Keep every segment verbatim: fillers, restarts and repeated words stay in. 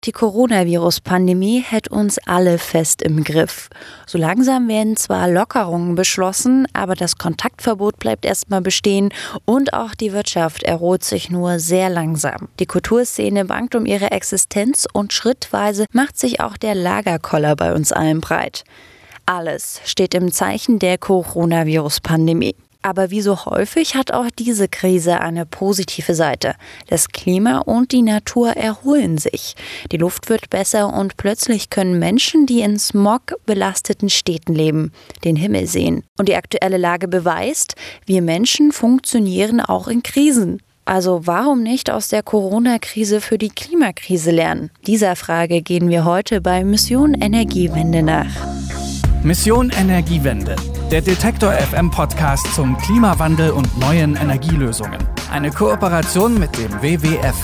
Die Coronavirus-Pandemie hält uns alle fest im Griff. So langsam werden zwar Lockerungen beschlossen, aber das Kontaktverbot bleibt erstmal bestehen und auch die Wirtschaft erholt sich nur sehr langsam. Die Kulturszene bangt um ihre Existenz und schrittweise macht sich auch der Lagerkoller bei uns allen breit. Alles steht im Zeichen der Coronavirus-Pandemie. Aber wie so häufig hat auch diese Krise eine positive Seite. Das Klima und die Natur erholen sich. Die Luft wird besser und plötzlich können Menschen, die in Smog-belasteten Städten leben, den Himmel sehen. Und die aktuelle Lage beweist, wir Menschen funktionieren auch in Krisen. Also warum nicht aus der Corona-Krise für die Klimakrise lernen? Dieser Frage gehen wir heute bei Mission Energiewende nach. Mission Energiewende, der Detektor F M Podcast zum Klimawandel und neuen Energielösungen. Eine Kooperation mit dem W W F.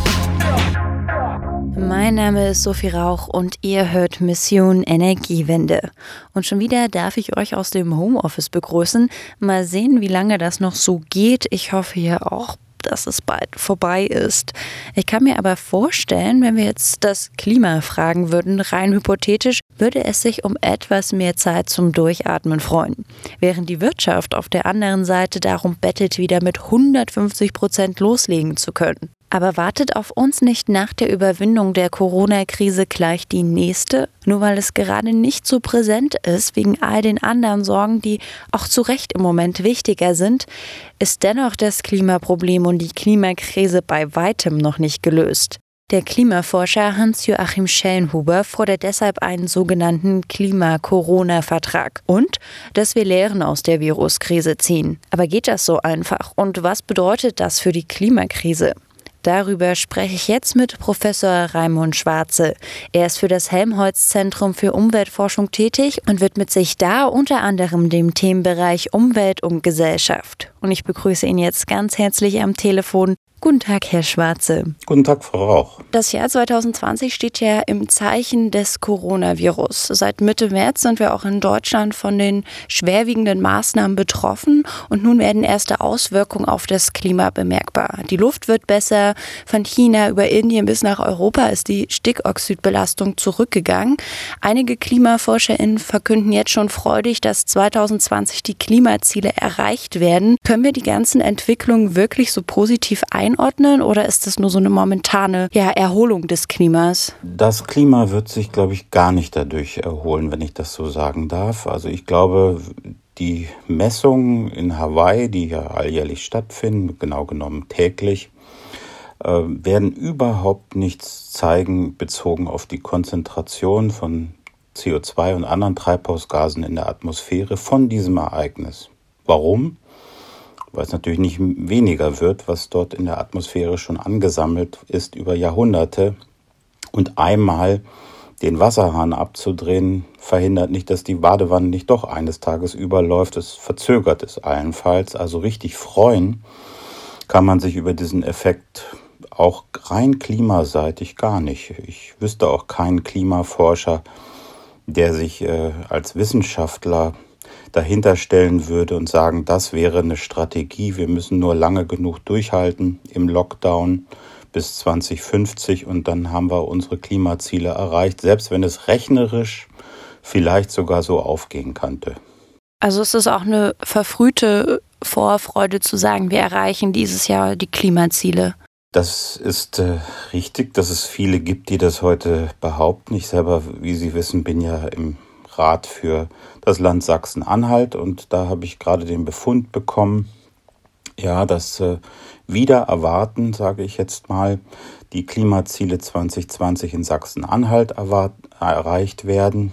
Mein Name ist Sophie Rauch und ihr hört Mission Energiewende. Und schon wieder darf ich euch aus dem Homeoffice begrüßen. Mal sehen, wie lange das noch so geht. Ich hoffe ja auch, dass es bald vorbei ist. Ich kann mir aber vorstellen, wenn wir jetzt das Klima fragen würden, rein hypothetisch, würde es sich um etwas mehr Zeit zum Durchatmen freuen. Während die Wirtschaft auf der anderen Seite darum bettelt, wieder mit hundertfünfzig Prozent loslegen zu können. Aber wartet auf uns nicht nach der Überwindung der Corona-Krise gleich die nächste? Nur weil es gerade nicht so präsent ist, wegen all den anderen Sorgen, die auch zu Recht im Moment wichtiger sind, ist dennoch das Klimaproblem und die Klimakrise bei weitem noch nicht gelöst. Der Klimaforscher Hans-Joachim Schellenhuber fordert deshalb einen sogenannten Klima-Corona-Vertrag und, dass wir Lehren aus der Viruskrise ziehen. Aber geht das so einfach? Und was bedeutet das für die Klimakrise? Darüber spreche ich jetzt mit Professor Raimund Schwarze. Er ist für das Helmholtz-Zentrum für Umweltforschung tätig und widmet sich da unter anderem dem Themenbereich Umwelt und Gesellschaft. Und ich begrüße ihn jetzt ganz herzlich am Telefon. Guten Tag, Herr Schwarze. Guten Tag, Frau Rauch. Das Jahr zwanzig zwanzig steht ja im Zeichen des Coronavirus. Seit Mitte März sind wir auch in Deutschland von den schwerwiegenden Maßnahmen betroffen und nun werden erste Auswirkungen auf das Klima bemerkbar. Die Luft wird besser, von China über Indien bis nach Europa ist die Stickoxidbelastung zurückgegangen. Einige KlimaforscherInnen verkünden jetzt schon freudig, dass zwanzig zwanzig die Klimaziele erreicht werden. Können wir die ganzen Entwicklungen wirklich so positiv einordnen? Einordnen oder ist das nur so eine momentane ja, Erholung des Klimas? Das Klima wird sich, glaube ich, gar nicht dadurch erholen, wenn ich das so sagen darf. Also ich glaube, die Messungen in Hawaii, die ja alljährlich stattfinden, genau genommen täglich, äh, werden überhaupt nichts zeigen bezogen auf die Konzentration von C O zwei und anderen Treibhausgasen in der Atmosphäre von diesem Ereignis. Warum? Weil es natürlich nicht weniger wird, was dort in der Atmosphäre schon angesammelt ist über Jahrhunderte. Und einmal den Wasserhahn abzudrehen, verhindert nicht, dass die Badewanne nicht doch eines Tages überläuft. Es verzögert es allenfalls. Also richtig freuen kann man sich über diesen Effekt auch rein klimaseitig gar nicht. Ich wüsste auch keinen Klimaforscher, der sich äh, als Wissenschaftler dahinter stellen würde und sagen, das wäre eine Strategie, wir müssen nur lange genug durchhalten im Lockdown bis zwanzig fünfzig und dann haben wir unsere Klimaziele erreicht, selbst wenn es rechnerisch vielleicht sogar so aufgehen könnte. Also ist es auch eine verfrühte Vorfreude zu sagen, wir erreichen dieses Jahr die Klimaziele? Das ist äh, richtig, dass es viele gibt, die das heute behaupten. Ich selber, wie Sie wissen, bin ja im Rat für das Land Sachsen-Anhalt und da habe ich gerade den Befund bekommen, ja, dass äh, wieder erwarten, sage ich jetzt mal, die Klimaziele zwanzig zwanzig in Sachsen-Anhalt erwart- erreicht werden,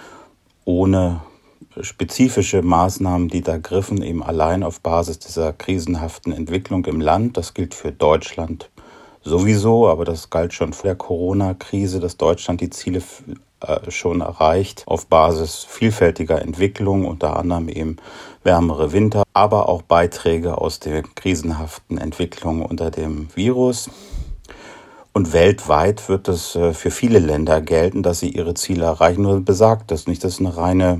ohne spezifische Maßnahmen, die da griffen, eben allein auf Basis dieser krisenhaften Entwicklung im Land. Das gilt für Deutschland sowieso, aber das galt schon vor der Corona-Krise, dass Deutschland die Ziele äh, schon erreicht auf Basis vielfältiger Entwicklungen, unter anderem eben wärmere Winter, aber auch Beiträge aus der krisenhaften Entwicklung unter dem Virus. Und weltweit wird es äh, für viele Länder gelten, dass sie ihre Ziele erreichen. Nur besagt das nicht. Das ist eine reine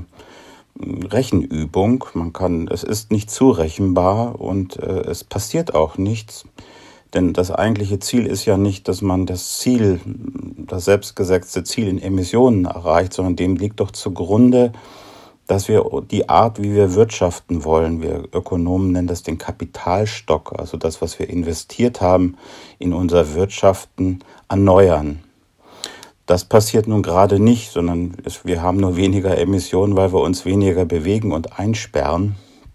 Rechenübung. Man kann, es ist nicht zurechenbar und äh, es passiert auch nichts. Denn das eigentliche Ziel ist ja nicht, dass man das Ziel, das selbstgesetzte Ziel in Emissionen erreicht, sondern dem liegt doch zugrunde, dass wir die Art, wie wir wirtschaften wollen, wir Ökonomen nennen das den Kapitalstock, also das, was wir investiert haben in unser Wirtschaften, erneuern. Das passiert nun gerade nicht, sondern es, wir haben nur weniger Emissionen, weil wir uns weniger bewegen und einsperren.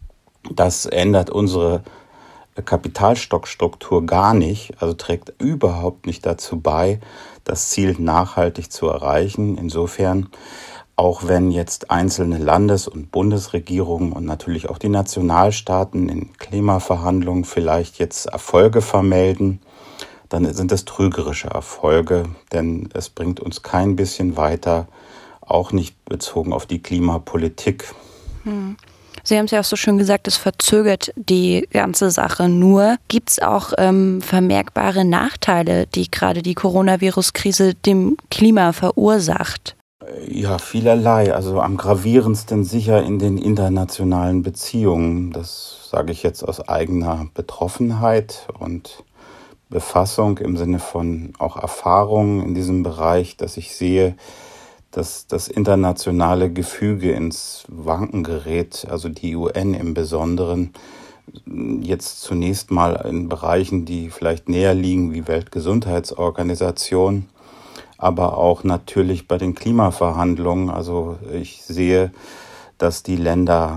Das ändert unsere Kapitalstockstruktur gar nicht, also trägt überhaupt nicht dazu bei, das Ziel nachhaltig zu erreichen. Insofern, auch wenn jetzt einzelne Landes- und Bundesregierungen und natürlich auch die Nationalstaaten in Klimaverhandlungen vielleicht jetzt Erfolge vermelden, dann sind das trügerische Erfolge, denn es bringt uns kein bisschen weiter, auch nicht bezogen auf die Klimapolitik. Hm. Sie haben es ja auch so schön gesagt, es verzögert die ganze Sache nur. Gibt es auch ähm, vermerkbare Nachteile, die gerade die Coronavirus-Krise dem Klima verursacht? Ja, vielerlei. Also am gravierendsten sicher in den internationalen Beziehungen. Das sage ich jetzt aus eigener Betroffenheit und Befassung im Sinne von auch Erfahrungen in diesem Bereich, dass ich sehe, dass das internationale Gefüge ins Wanken gerät, also die U N im Besonderen, jetzt zunächst mal in Bereichen, die vielleicht näher liegen, wie Weltgesundheitsorganisation, aber auch natürlich bei den Klimaverhandlungen. Also ich sehe, dass die Länder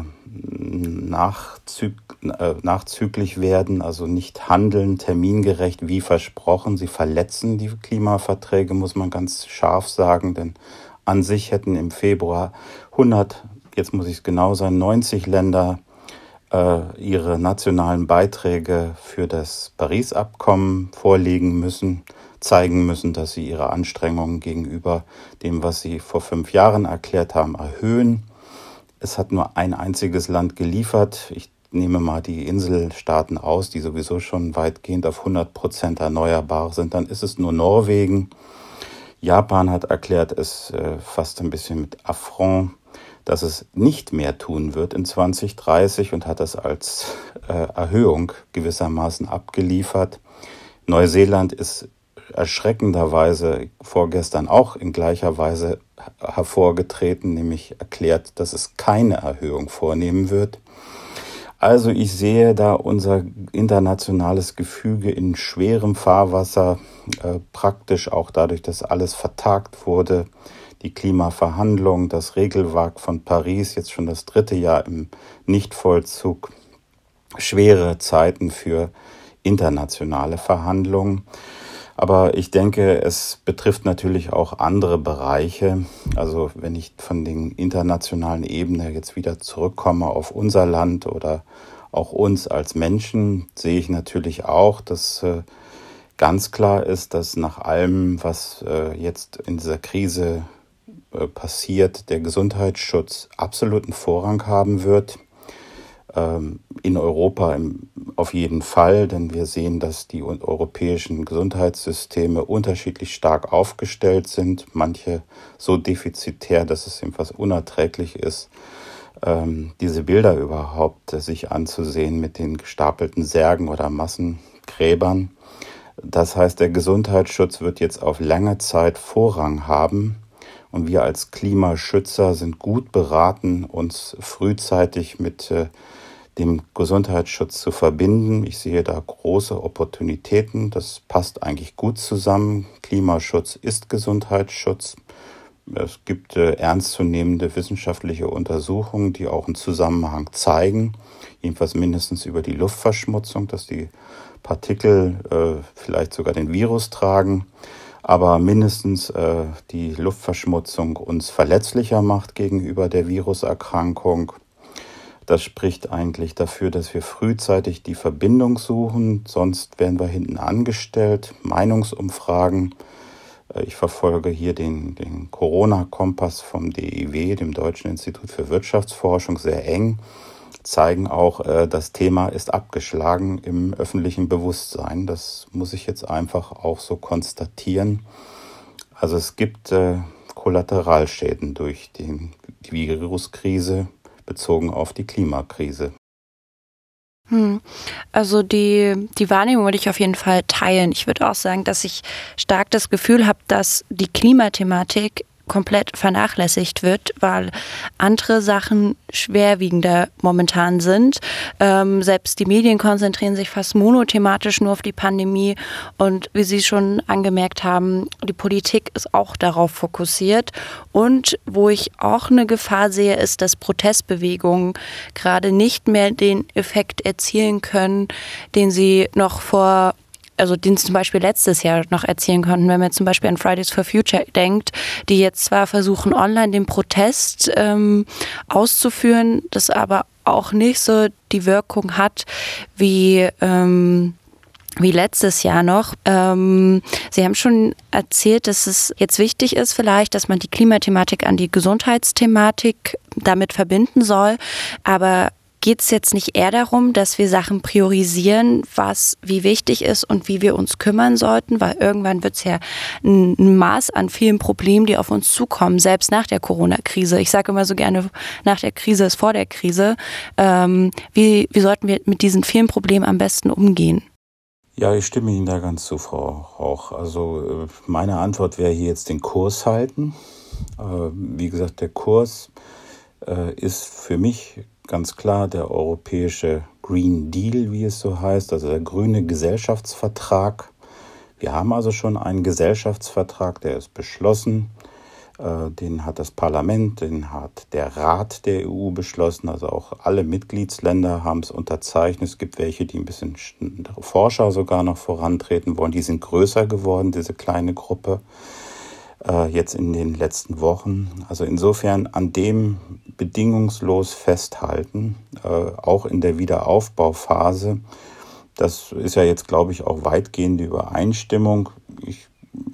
nachzüg, äh, nachzüglich werden, also nicht handeln, termingerecht wie versprochen. Sie verletzen die Klimaverträge, muss man ganz scharf sagen, denn an sich hätten im Februar hundert, jetzt muss ich es genau sein, neunzig Länder äh, ihre nationalen Beiträge für das Paris-Abkommen vorlegen müssen, zeigen müssen, dass sie ihre Anstrengungen gegenüber dem, was sie vor fünf Jahren erklärt haben, erhöhen. Es hat nur ein einziges Land geliefert. Ich nehme mal die Inselstaaten aus, die sowieso schon weitgehend auf hundert Prozent erneuerbar sind. Dann ist es nur Norwegen. Japan hat erklärt, es äh, fast ein bisschen mit Affront, dass es nicht mehr tun wird in zwanzig dreißig und hat das als äh, Erhöhung gewissermaßen abgeliefert. Neuseeland ist erschreckenderweise vorgestern auch in gleicher Weise hervorgetreten, nämlich erklärt, dass es keine Erhöhung vornehmen wird. Also ich sehe da unser internationales Gefüge in schwerem Fahrwasser, äh, praktisch auch dadurch, dass alles vertagt wurde. Die Klimaverhandlungen, das Regelwerk von Paris, jetzt schon das dritte Jahr im Nichtvollzug. Schwere Zeiten für internationale Verhandlungen. Aber ich denke, es betrifft natürlich auch andere Bereiche. Also wenn ich von den internationalen Ebene jetzt wieder zurückkomme auf unser Land oder auch uns als Menschen, sehe ich natürlich auch, dass äh, ganz klar ist, dass nach allem, was äh, jetzt in dieser Krise äh, passiert, der Gesundheitsschutz absoluten Vorrang haben wird. In Europa auf jeden Fall, denn wir sehen, dass die europäischen Gesundheitssysteme unterschiedlich stark aufgestellt sind, manche so defizitär, dass es jedenfalls unerträglich ist, diese Bilder überhaupt sich anzusehen mit den gestapelten Särgen oder Massengräbern. Das heißt, der Gesundheitsschutz wird jetzt auf lange Zeit Vorrang haben. Und wir als Klimaschützer sind gut beraten, uns frühzeitig mit äh, dem Gesundheitsschutz zu verbinden. Ich sehe da große Opportunitäten. Das passt eigentlich gut zusammen. Klimaschutz ist Gesundheitsschutz. Es gibt äh, ernstzunehmende wissenschaftliche Untersuchungen, die auch einen Zusammenhang zeigen, jedenfalls mindestens über die Luftverschmutzung, dass die Partikel äh, vielleicht sogar den Virus tragen. Aber mindestens äh, die Luftverschmutzung uns verletzlicher macht gegenüber der Viruserkrankung. Das spricht eigentlich dafür, dass wir frühzeitig die Verbindung suchen, sonst werden wir hinten angestellt. Meinungsumfragen. Äh, ich verfolge hier den, den Corona-Kompass vom D I W, dem Deutschen Institut für Wirtschaftsforschung, sehr eng. Zeigen auch, äh, das Thema ist abgeschlagen im öffentlichen Bewusstsein. Das muss ich jetzt einfach auch so konstatieren. Also es gibt äh, Kollateralschäden durch die, die Viruskrise bezogen auf die Klimakrise. Hm. Also die, die Wahrnehmung würde ich auf jeden Fall teilen. Ich würde auch sagen, dass ich stark das Gefühl habe, dass die Klimathematik komplett vernachlässigt wird, weil andere Sachen schwerwiegender momentan sind. Ähm, selbst die Medien konzentrieren sich fast monothematisch nur auf die Pandemie und wie Sie schon angemerkt haben, die Politik ist auch darauf fokussiert. Und wo ich auch eine Gefahr sehe, ist, dass Protestbewegungen gerade nicht mehr den Effekt erzielen können, den sie noch vor also den sie zum Beispiel letztes Jahr noch erzielen konnten, wenn man zum Beispiel an Fridays for Future denkt, die jetzt zwar versuchen, online den Protest ähm, auszuführen, das aber auch nicht so die Wirkung hat wie ähm, wie letztes Jahr noch. Ähm, Sie haben schon erzählt, dass es jetzt wichtig ist vielleicht, dass man die Klimathematik an die Gesundheitsthematik damit verbinden soll, aber geht es jetzt nicht eher darum, dass wir Sachen priorisieren, was wie wichtig ist und wie wir uns kümmern sollten? Weil irgendwann wird es ja ein, ein Maß an vielen Problemen, die auf uns zukommen, selbst nach der Corona-Krise. Ich sage immer so gerne, nach der Krise ist vor der Krise. Ähm, wie, wie sollten wir mit diesen vielen Problemen am besten umgehen? Ja, ich stimme Ihnen da ganz zu, Frau Rauch. Also meine Antwort wäre hier jetzt den Kurs halten. Wie gesagt, der Kurs ist für mich ganz klar der europäische Green Deal, wie es so heißt, also der grüne Gesellschaftsvertrag. Wir haben also schon einen Gesellschaftsvertrag, der ist beschlossen. Den hat das Parlament, den hat der Rat der E U beschlossen, also auch alle Mitgliedsländer haben es unterzeichnet. Es gibt welche, die ein bisschen forscher sogar noch vorantreten wollen. Die sind größer geworden, diese kleine Gruppe, jetzt in den letzten Wochen. Also insofern an dem bedingungslos festhalten, auch in der Wiederaufbauphase. Das ist ja jetzt, glaube ich, auch weitgehende Übereinstimmung. Ich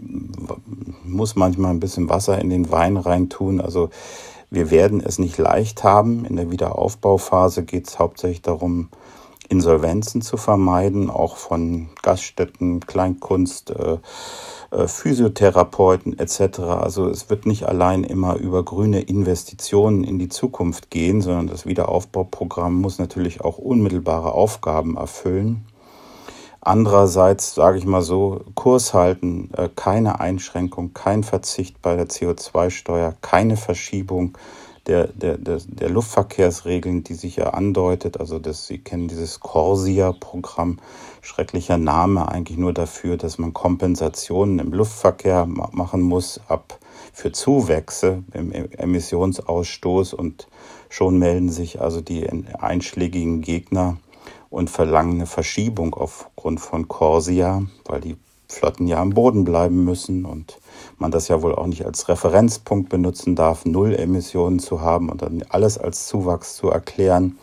muss manchmal ein bisschen Wasser in den Wein reintun. Also wir werden es nicht leicht haben. In der Wiederaufbauphase geht es hauptsächlich darum, Insolvenzen zu vermeiden, auch von Gaststätten, Kleinkunst, äh, äh, Physiotherapeuten et cetera. Also es wird nicht allein immer über grüne Investitionen in die Zukunft gehen, sondern das Wiederaufbauprogramm muss natürlich auch unmittelbare Aufgaben erfüllen. Andererseits, sage ich mal so, Kurs halten, äh, keine Einschränkung, kein Verzicht bei der C O zwei Steuer, keine Verschiebung der, der, der, der Luftverkehrsregeln, die sich ja andeutet. Also das, Sie kennen dieses CORSIA-Programm, schrecklicher Name, eigentlich nur dafür, dass man Kompensationen im Luftverkehr ma- machen muss ab für Zuwächse im Emissionsausstoß. Und schon melden sich also die einschlägigen Gegner und verlangen eine Verschiebung aufgrund von CORSIA, weil die Flotten ja am Boden bleiben müssen und man das ja wohl auch nicht als Referenzpunkt benutzen darf, null Emissionen zu haben und dann alles als Zuwachs zu erklären.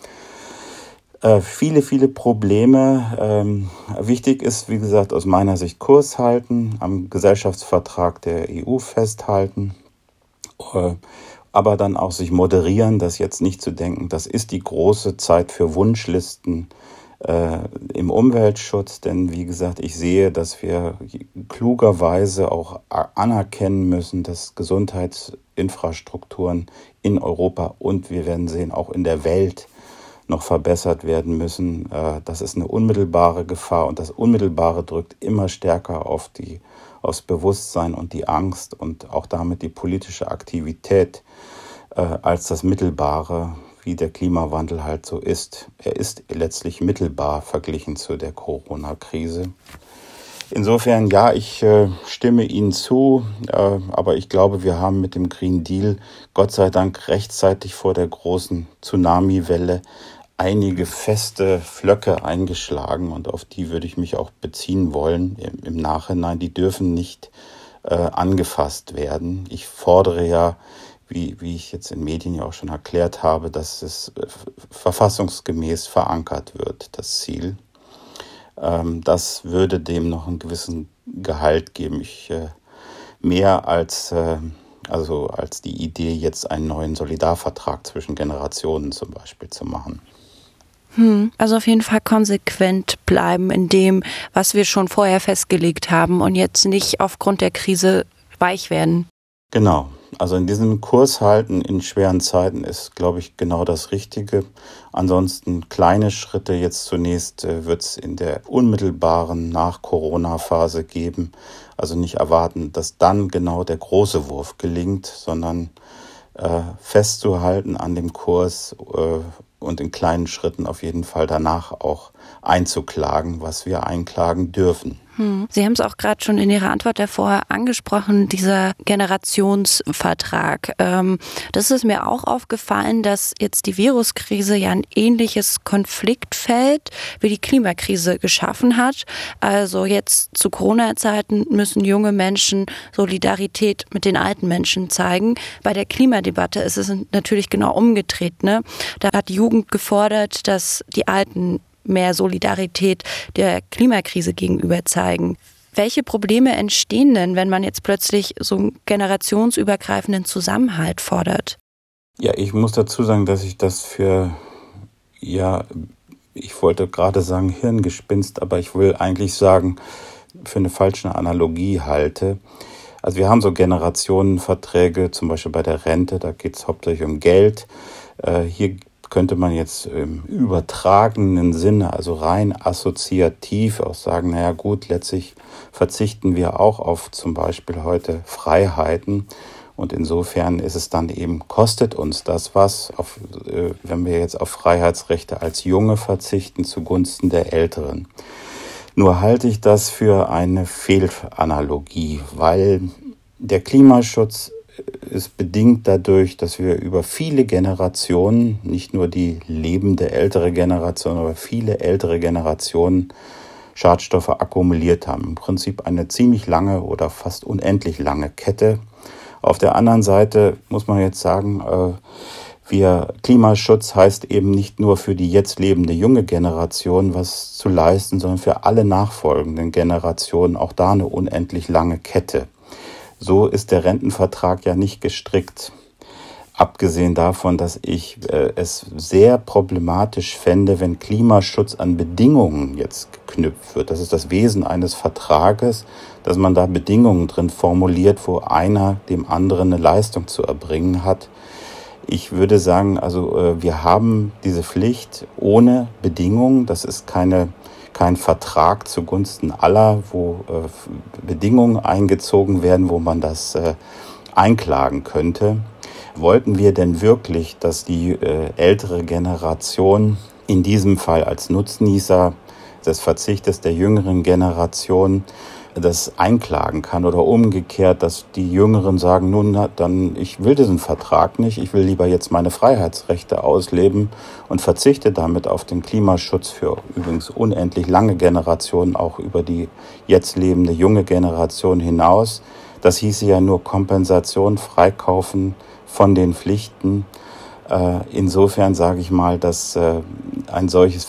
Äh, viele, viele Probleme. Ähm, wichtig ist, wie gesagt, aus meiner Sicht Kurs halten, am Gesellschaftsvertrag der E U festhalten, äh, aber dann auch sich moderieren, das jetzt nicht zu denken, das ist die große Zeit für Wunschlisten äh, im Umweltschutz, denn wie gesagt, ich sehe, dass wir klugerweise auch anerkennen müssen, dass Gesundheitsinfrastrukturen in Europa und wir werden sehen, auch in der Welt noch verbessert werden müssen. Äh, das ist eine unmittelbare Gefahr und das Unmittelbare drückt immer stärker auf die, aufs Bewusstsein und die Angst und auch damit die politische Aktivität äh, als das Mittelbare, wie der Klimawandel halt so ist. Er ist letztlich mittelbar verglichen zu der Corona-Krise. Insofern, ja, ich äh, stimme Ihnen zu, äh, aber ich glaube, wir haben mit dem Green Deal Gott sei Dank rechtzeitig vor der großen Tsunami-Welle einige feste Flöcke eingeschlagen und auf die würde ich mich auch beziehen wollen im, im Nachhinein. Die dürfen nicht äh, angefasst werden. Ich fordere ja, Wie, wie ich jetzt in Medien ja auch schon erklärt habe, dass es äh, verfassungsgemäß verankert wird, das Ziel. Ähm, das würde dem noch einen gewissen Gehalt geben. Ich, äh, mehr als, äh, also als die Idee, jetzt einen neuen Solidarvertrag zwischen Generationen zum Beispiel zu machen. Hm, also auf jeden Fall konsequent bleiben in dem, was wir schon vorher festgelegt haben und jetzt nicht aufgrund der Krise weich werden. Genau. Also in diesem Kurs halten in schweren Zeiten ist, glaube ich, genau das Richtige. Ansonsten kleine Schritte. Jetzt zunächst äh, wird es in der unmittelbaren Nach-Corona-Phase geben. Also nicht erwarten, dass dann genau der große Wurf gelingt, sondern äh, festzuhalten an dem Kurs äh, und in kleinen Schritten auf jeden Fall danach auch einzuklagen, was wir einklagen dürfen. Sie haben es auch gerade schon in Ihrer Antwort davor angesprochen, dieser Generationsvertrag. Ähm, das ist mir auch aufgefallen, dass jetzt die Viruskrise ja ein ähnliches Konfliktfeld wie die Klimakrise geschaffen hat. Also jetzt zu Corona-Zeiten müssen junge Menschen Solidarität mit den alten Menschen zeigen. Bei der Klimadebatte ist es natürlich genau umgedreht, ne? Da hat die Jugend gefordert, dass die Alten mehr Solidarität der Klimakrise gegenüber zeigen. Welche Probleme entstehen denn, wenn man jetzt plötzlich so einen generationsübergreifenden Zusammenhalt fordert? Ja, ich muss dazu sagen, dass ich das für, ja, ich wollte gerade sagen Hirngespinst, aber ich will eigentlich sagen, für eine falsche Analogie halte. Also wir haben so Generationenverträge, zum Beispiel bei der Rente, da geht es hauptsächlich um Geld. Äh, hier könnte man jetzt im übertragenen Sinne, also rein assoziativ auch sagen, naja gut, letztlich verzichten wir auch auf zum Beispiel heute Freiheiten und insofern ist es dann eben, kostet uns das was, auf, äh, wenn wir jetzt auf Freiheitsrechte als Junge verzichten zugunsten der Älteren. Nur halte ich das für eine Fehlanalogie, weil der Klimaschutz ist bedingt dadurch, dass wir über viele Generationen, nicht nur die lebende ältere Generation, aber viele ältere Generationen Schadstoffe akkumuliert haben. Im Prinzip eine ziemlich lange oder fast unendlich lange Kette. Auf der anderen Seite muss man jetzt sagen, wir Klimaschutz heißt eben nicht nur für die jetzt lebende junge Generation was zu leisten, sondern für alle nachfolgenden Generationen auch da eine unendlich lange Kette. So ist der Rentenvertrag ja nicht gestrickt. Abgesehen davon, dass ich äh, es sehr problematisch fände, wenn Klimaschutz an Bedingungen jetzt geknüpft wird. Das ist das Wesen eines Vertrages, dass man da Bedingungen drin formuliert, wo einer dem anderen eine Leistung zu erbringen hat. Ich würde sagen, also äh, wir haben diese Pflicht ohne Bedingungen. Das ist keine kein Vertrag zugunsten aller, wo äh, Bedingungen eingezogen werden, wo man das äh, einklagen könnte. Wollten wir denn wirklich, dass die äh, ältere Generation in diesem Fall als Nutznießer des Verzichtes der jüngeren Generation das einklagen kann oder umgekehrt, dass die Jüngeren sagen, nun, na, dann ich will diesen Vertrag nicht, ich will lieber jetzt meine Freiheitsrechte ausleben und verzichte damit auf den Klimaschutz für übrigens unendlich lange Generationen, auch über die jetzt lebende junge Generation hinaus. Das hieße ja nur Kompensation, Freikaufen von den Pflichten. Äh, insofern sage ich mal, dass äh, ein solches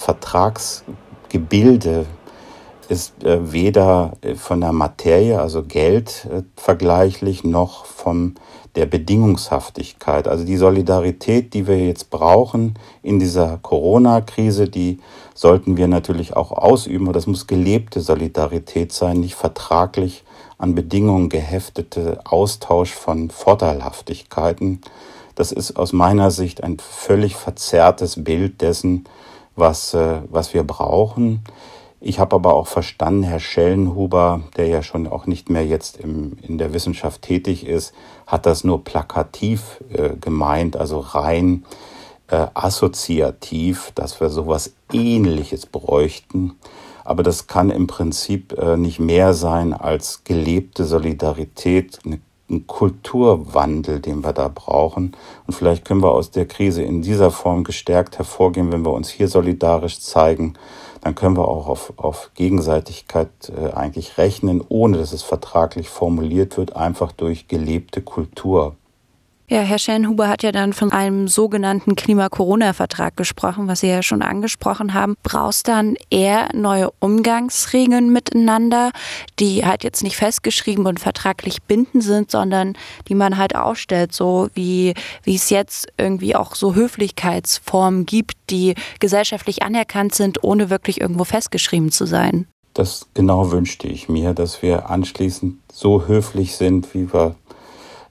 Vertragsgebilde ist äh, weder von der Materie, also Geld, äh, vergleichlich, noch von der Bedingungshaftigkeit. Also die Solidarität, die wir jetzt brauchen in dieser Corona-Krise, die sollten wir natürlich auch ausüben. Aber das muss gelebte Solidarität sein, nicht vertraglich an Bedingungen geheftete Austausch von Vorteilhaftigkeiten. Das ist aus meiner Sicht ein völlig verzerrtes Bild dessen, was, äh, was wir brauchen. Ich habe aber auch verstanden, Herr Schellenhuber, der ja schon auch nicht mehr jetzt im, in der Wissenschaft tätig ist, hat das nur plakativ äh, gemeint, also rein äh, assoziativ, dass wir sowas Ähnliches bräuchten. Aber das kann im Prinzip äh, nicht mehr sein als gelebte Solidarität, eine, ein Kulturwandel, den wir da brauchen. Und vielleicht können wir aus der Krise in dieser Form gestärkt hervorgehen, wenn wir uns hier solidarisch zeigen. Dann können wir auch auf, auf Gegenseitigkeit äh, eigentlich rechnen, ohne dass es vertraglich formuliert wird, einfach durch gelebte Kultur. Ja, Herr Schellenhuber hat ja dann von einem sogenannten Klima-Corona-Vertrag gesprochen, was Sie ja schon angesprochen haben. Brauchst dann eher neue Umgangsregeln miteinander, die halt jetzt nicht festgeschrieben und vertraglich bindend sind, sondern die man halt aufstellt, so wie, wie es jetzt irgendwie auch so Höflichkeitsformen gibt, die gesellschaftlich anerkannt sind, ohne wirklich irgendwo festgeschrieben zu sein. Das genau wünschte ich mir, dass wir anschließend so höflich sind, wie wir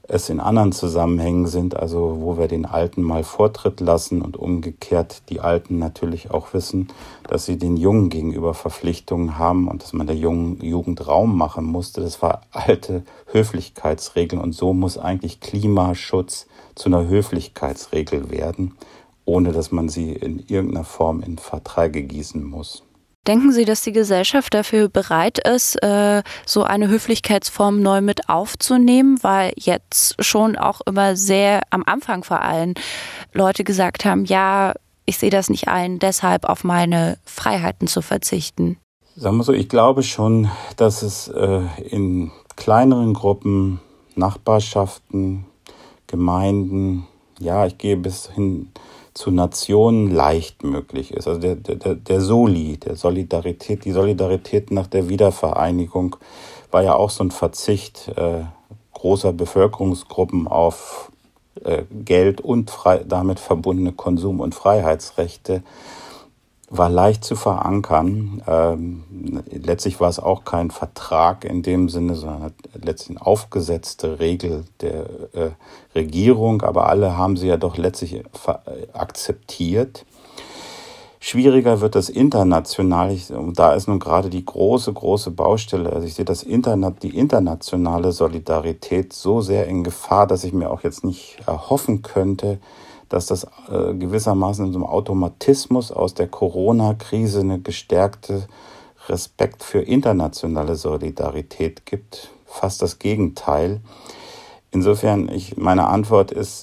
es in anderen Zusammenhängen sind, also wo wir den Alten mal Vortritt lassen und umgekehrt die Alten natürlich auch wissen, dass sie den Jungen gegenüber Verpflichtungen haben und dass man der jungen Jugend Raum machen musste. Das war alte Höflichkeitsregeln und so muss eigentlich Klimaschutz zu einer Höflichkeitsregel werden, ohne dass man sie in irgendeiner Form in Verträge gießen muss. Denken Sie, dass die Gesellschaft dafür bereit ist, so eine Höflichkeitsform neu mit aufzunehmen? Weil jetzt schon auch immer sehr am Anfang vor allem Leute gesagt haben, ja, ich sehe das nicht ein, deshalb auf meine Freiheiten zu verzichten. Sagen wir so, ich glaube schon, dass es in kleineren Gruppen, Nachbarschaften, Gemeinden, ja, ich gehe bis hin zu Nationen leicht möglich ist. Also der, der, der Soli, der Solidarität, die Solidarität nach der Wiedervereinigung war ja auch so ein Verzicht äh, großer Bevölkerungsgruppen auf äh, Geld und frei, damit verbundene Konsum- und Freiheitsrechte. War leicht zu verankern. Ähm, letztlich war es auch kein Vertrag in dem Sinne, sondern letztlich eine aufgesetzte Regel der äh, Regierung. Aber alle haben sie ja doch letztlich akzeptiert. Schwieriger wird das international. Ich, und da ist nun gerade die große, große Baustelle. Also ich sehe das Internet, die internationale Solidarität so sehr in Gefahr, dass ich mir auch jetzt nicht erhoffen könnte, dass das äh, gewissermaßen in so einem Automatismus aus der Corona-Krise eine gestärkte Respekt für internationale Solidarität gibt. Fast das Gegenteil. Insofern, ich, meine Antwort ist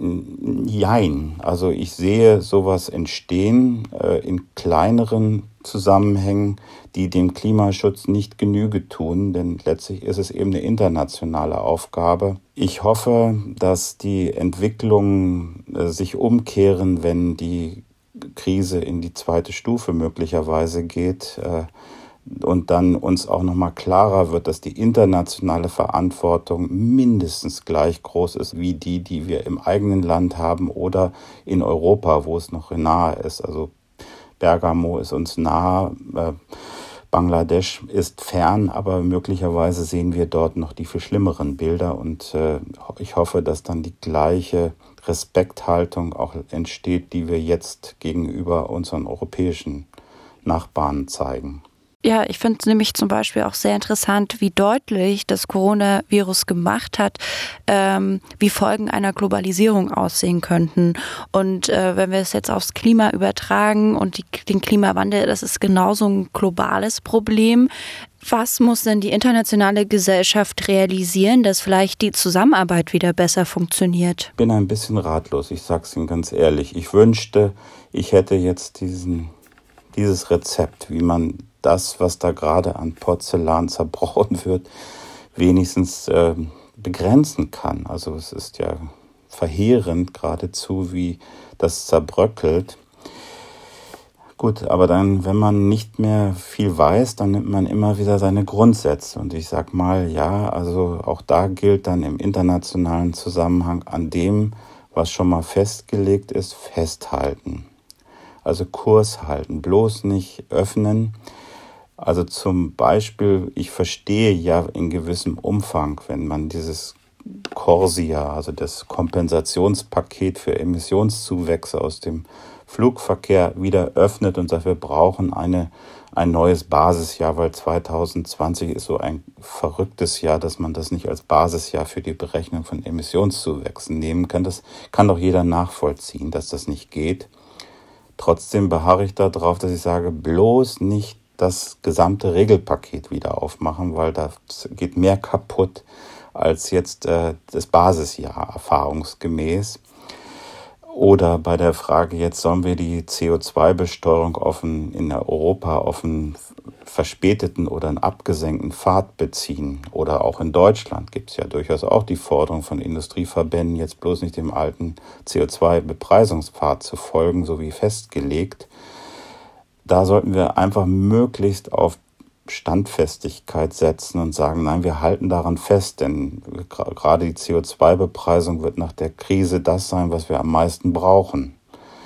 jein. Also ich sehe sowas entstehen äh, in kleineren Zusammenhängen, die dem Klimaschutz nicht Genüge tun, denn letztlich ist es eben eine internationale Aufgabe. Ich hoffe, dass die Entwicklungen äh, sich umkehren, wenn die Krise in die zweite Stufe möglicherweise geht äh, und dann uns auch nochmal klarer wird, dass die internationale Verantwortung mindestens gleich groß ist wie die, die wir im eigenen Land haben oder in Europa, wo es noch nahe ist. Also Bergamo ist uns nahe, äh, Bangladesch ist fern, aber möglicherweise sehen wir dort noch die viel schlimmeren Bilder und äh, ich hoffe, dass dann die gleiche Respekthaltung auch entsteht, die wir jetzt gegenüber unseren europäischen Nachbarn zeigen. Ja, ich finde es nämlich zum Beispiel auch sehr interessant, wie deutlich das Coronavirus gemacht hat, ähm, wie Folgen einer Globalisierung aussehen könnten. Und äh, wenn wir es jetzt aufs Klima übertragen und die, den Klimawandel, das ist genauso ein globales Problem. Was muss denn die internationale Gesellschaft realisieren, dass vielleicht die Zusammenarbeit wieder besser funktioniert? Ich bin ein bisschen ratlos, ich sage es Ihnen ganz ehrlich. Ich wünschte, ich hätte jetzt diesen, dieses Rezept, wie man das, was da gerade an Porzellan zerbrochen wird, wenigstens äh, begrenzen kann. Also es ist ja verheerend geradezu, wie das zerbröckelt. Gut, aber dann, wenn man nicht mehr viel weiß, dann nimmt man immer wieder seine Grundsätze. Und ich sag mal, ja, also auch da gilt dann im internationalen Zusammenhang an dem, was schon mal festgelegt ist, festhalten. Also Kurs halten, bloß nicht öffnen. Also zum Beispiel, ich verstehe ja in gewissem Umfang, wenn man dieses Corsia, also das Kompensationspaket für Emissionszuwächse aus dem Flugverkehr wieder öffnet und sagt, wir brauchen eine, ein neues Basisjahr, weil zwanzig zwanzig ist so ein verrücktes Jahr, dass man das nicht als Basisjahr für die Berechnung von Emissionszuwächsen nehmen kann. Das kann doch jeder nachvollziehen, dass das nicht geht. Trotzdem beharre ich darauf, dass ich sage, bloß nicht das gesamte Regelpaket wieder aufmachen, weil da geht mehr kaputt als jetzt äh, das Basisjahr erfahrungsgemäß. Oder bei der Frage, jetzt sollen wir die C O zwei Besteuerung auf einen, in Europa auf einen verspäteten oder einen abgesenkten Pfad beziehen. Oder auch in Deutschland gibt es ja durchaus auch die Forderung von Industrieverbänden, jetzt bloß nicht dem alten C O zwei Bepreisungspfad zu folgen, so wie festgelegt. Da sollten wir einfach möglichst auf Standfestigkeit setzen und sagen, nein, wir halten daran fest, denn gerade die C O zwei Bepreisung wird nach der Krise das sein, was wir am meisten brauchen.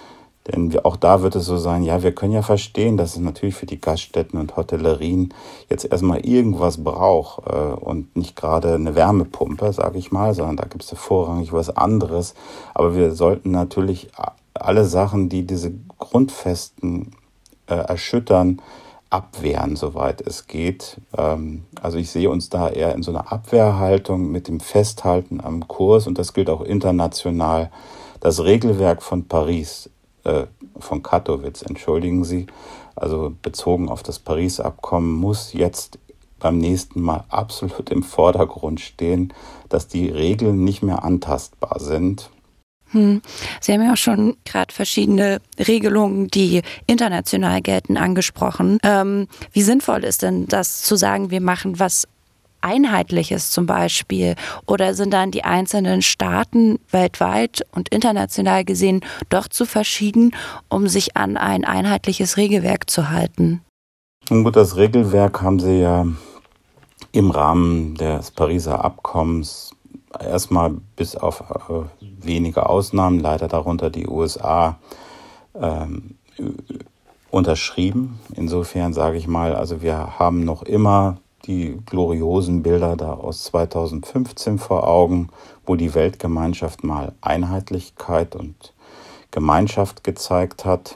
Denn wir, auch da wird es so sein, ja, wir können ja verstehen, dass es natürlich für die Gaststätten und Hotellerien jetzt erstmal irgendwas braucht äh, und nicht gerade eine Wärmepumpe, sage ich mal, sondern da gibt es ja vorrangig was anderes. Aber wir sollten natürlich alle Sachen, die diese Grundfesten äh, erschüttern, abwehren, soweit es geht. Ähm, also ich sehe uns da eher in so einer Abwehrhaltung mit dem Festhalten am Kurs, und das gilt auch international. Das Regelwerk von Paris, äh, von Katowice, entschuldigen Sie, also bezogen auf das Paris-Abkommen, muss jetzt beim nächsten Mal absolut im Vordergrund stehen, dass die Regeln nicht mehr antastbar sind. Hm. Sie haben ja auch schon gerade verschiedene Regelungen, die international gelten, angesprochen. Ähm, wie sinnvoll ist denn das zu sagen, wir machen was Einheitliches zum Beispiel? Oder sind dann die einzelnen Staaten weltweit und international gesehen doch zu verschieden, um sich an ein einheitliches Regelwerk zu halten? Nun gut, das Regelwerk haben Sie ja im Rahmen des Pariser Abkommens erstmal bis auf äh, wenige Ausnahmen, leider darunter die U S A, ähm, unterschrieben. Insofern sage ich mal, also wir haben noch immer die gloriosen Bilder da aus zweitausendfünfzehn vor Augen, wo die Weltgemeinschaft mal Einheitlichkeit und Gemeinschaft gezeigt hat.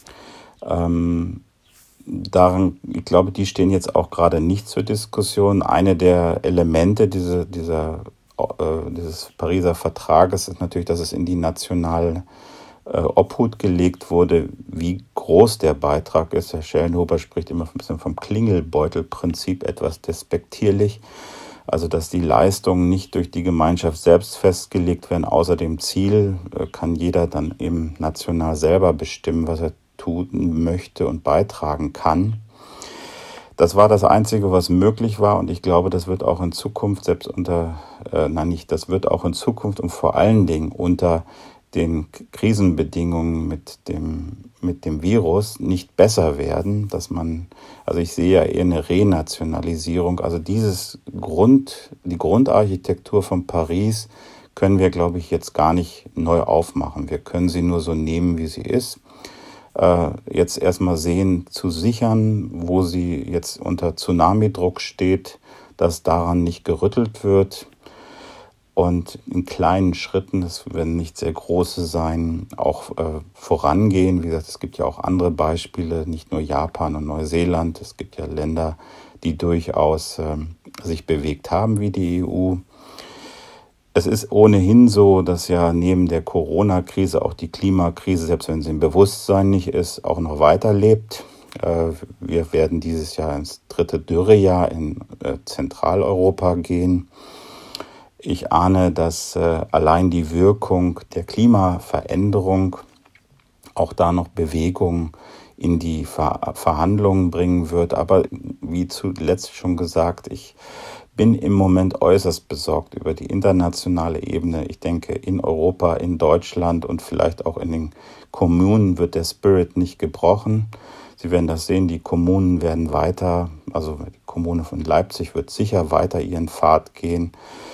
Ähm, daran, ich glaube, die stehen jetzt auch gerade nicht zur Diskussion. Eine der Elemente dieser, dieser, äh, dieses Pariser Vertrages ist natürlich, dass es in die nationale äh, Obhut gelegt wurde, wie groß der Beitrag ist. Herr Schellenhuber spricht immer ein bisschen vom Klingelbeutelprinzip, etwas despektierlich. Also, dass die Leistungen nicht durch die Gemeinschaft selbst festgelegt werden. Außer dem Ziel äh, kann jeder dann eben national selber bestimmen, was er tun möchte und beitragen kann. Das war das Einzige, was möglich war, und ich glaube, das wird auch in Zukunft, selbst unter, äh, nein, nicht, das wird auch in Zukunft und vor allen Dingen unter den Krisenbedingungen mit dem, mit dem Virus nicht besser werden, dass man, also ich sehe ja eher eine Renationalisierung, also dieses Grund, die Grundarchitektur von Paris können wir, glaube ich, jetzt gar nicht neu aufmachen. Wir können sie nur so nehmen, wie sie ist. Äh, jetzt erstmal sehen, zu sichern, wo sie jetzt unter Tsunamidruck steht, dass daran nicht gerüttelt wird. Und in kleinen Schritten, das werden nicht sehr große sein, auch äh, vorangehen. Wie gesagt, es gibt ja auch andere Beispiele, nicht nur Japan und Neuseeland. Es gibt ja Länder, die durchaus äh, sich bewegt haben wie die E U. Es ist ohnehin so, dass ja neben der Corona-Krise auch die Klimakrise, selbst wenn sie im Bewusstsein nicht ist, auch noch weiterlebt. Äh, wir werden dieses Jahr ins dritte Dürrejahr in äh, Zentraleuropa gehen. Ich ahne, dass äh, allein die Wirkung der Klimaveränderung auch da noch Bewegung in die Ver- Verhandlungen bringen wird. Aber wie zuletzt schon gesagt, ich bin im Moment äußerst besorgt über die internationale Ebene. Ich denke, in Europa, in Deutschland und vielleicht auch in den Kommunen wird der Spirit nicht gebrochen. Sie werden das sehen, die Kommunen werden weiter, also die Kommune von Leipzig wird sicher weiter ihren Pfad gehen.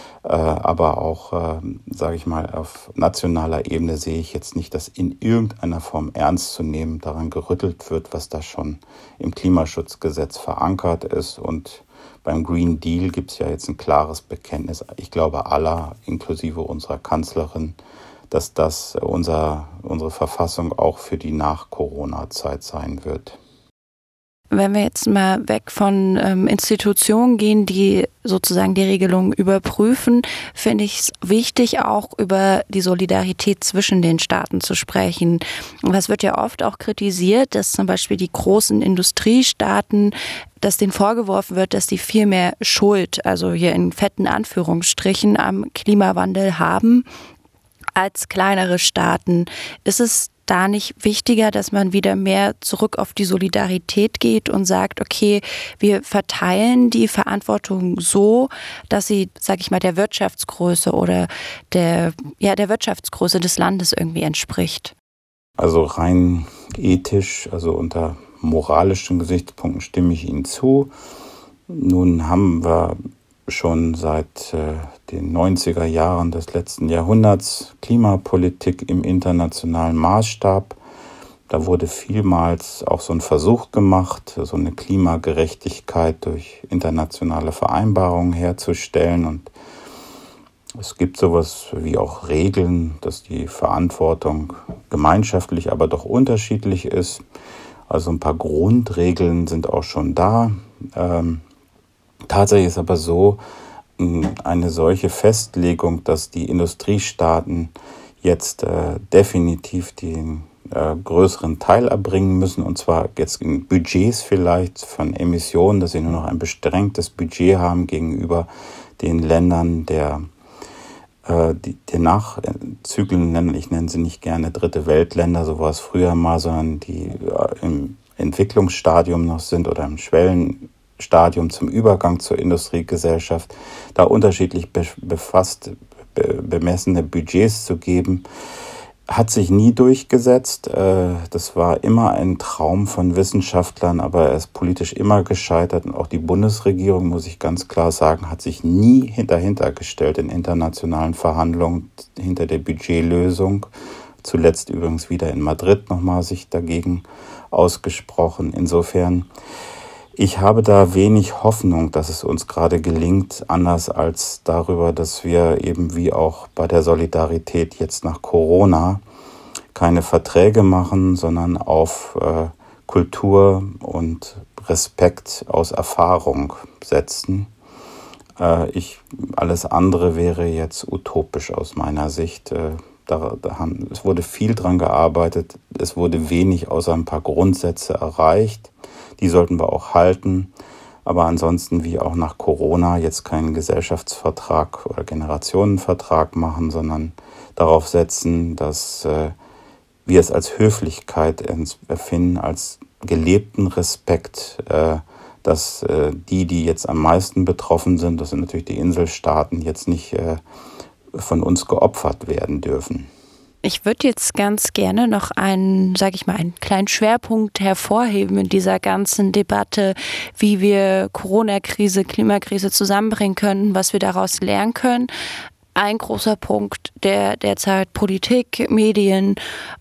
Aber auch, sage ich mal, auf nationaler Ebene sehe ich jetzt nicht, dass in irgendeiner Form ernst zu nehmen daran gerüttelt wird, was da schon im Klimaschutzgesetz verankert ist. Und beim Green Deal gibt es ja jetzt ein klares Bekenntnis, ich glaube aller, inklusive unserer Kanzlerin, dass das unser, unsere Verfassung auch für die Nach-Corona-Zeit sein wird. Wenn wir jetzt mal weg von ähm, Institutionen gehen, die sozusagen die Regelungen überprüfen, finde ich es wichtig, auch über die Solidarität zwischen den Staaten zu sprechen. Und das wird ja oft auch kritisiert, dass zum Beispiel die großen Industriestaaten, dass denen vorgeworfen wird, dass die viel mehr Schuld, also hier in fetten Anführungsstrichen, am Klimawandel haben als kleinere Staaten. Ist es da nicht wichtiger, dass man wieder mehr zurück auf die Solidarität geht und sagt, okay, wir verteilen die Verantwortung so, dass sie, sag ich mal, der Wirtschaftsgröße oder der, ja, der Wirtschaftsgröße des Landes irgendwie entspricht? Also rein ethisch, also unter moralischen Gesichtspunkten stimme ich Ihnen zu. Nun haben wir schon seit äh, den neunziger Jahren des letzten Jahrhunderts Klimapolitik im internationalen Maßstab. Da wurde vielmals auch so ein Versuch gemacht, so eine Klimagerechtigkeit durch internationale Vereinbarungen herzustellen. Und es gibt sowas wie auch Regeln, dass die Verantwortung gemeinschaftlich, aber doch unterschiedlich ist. Also ein paar Grundregeln sind auch schon da. Ähm, tatsächlich ist aber so, eine solche Festlegung, dass die Industriestaaten jetzt äh, definitiv den äh, größeren Teil erbringen müssen, und zwar jetzt in Budgets vielleicht von Emissionen, dass sie nur noch ein beschränktes Budget haben gegenüber den Ländern der, äh, die, der nachzügelnden Länder. Ich nenne sie nicht gerne dritte Weltländer, so war es früher mal, sondern die äh, im Entwicklungsstadium noch sind oder im Schwellenstadium zum Übergang zur Industriegesellschaft, da unterschiedlich be- befasst, be- bemessene Budgets zu geben, hat sich nie durchgesetzt. Das war immer ein Traum von Wissenschaftlern, aber er ist politisch immer gescheitert. Und auch die Bundesregierung, muss ich ganz klar sagen, hat sich nie dahinter gestellt in internationalen Verhandlungen hinter der Budgetlösung. Zuletzt übrigens wieder in Madrid nochmal sich dagegen ausgesprochen. Insofern, ich habe da wenig Hoffnung, dass es uns gerade gelingt, anders als darüber, dass wir eben wie auch bei der Solidarität jetzt nach Corona keine Verträge machen, sondern auf äh, Kultur und Respekt aus Erfahrung setzen. Äh, ich, alles andere wäre jetzt utopisch aus meiner Sicht. Äh, da, da haben, es wurde viel dran gearbeitet, es wurde wenig außer ein paar Grundsätze erreicht. Die sollten wir auch halten, aber ansonsten wie auch nach Corona jetzt keinen Gesellschaftsvertrag oder Generationenvertrag machen, sondern darauf setzen, dass äh, wir es als Höflichkeit empfinden, als gelebten Respekt, äh, dass äh, die, die jetzt am meisten betroffen sind, das sind natürlich die Inselstaaten, jetzt nicht äh, von uns geopfert werden dürfen. Ich würde jetzt ganz gerne noch einen, sage ich mal, einen kleinen Schwerpunkt hervorheben in dieser ganzen Debatte, wie wir Corona-Krise, Klimakrise zusammenbringen können, was wir daraus lernen können. Ein großer Punkt, der derzeit Politik, Medien,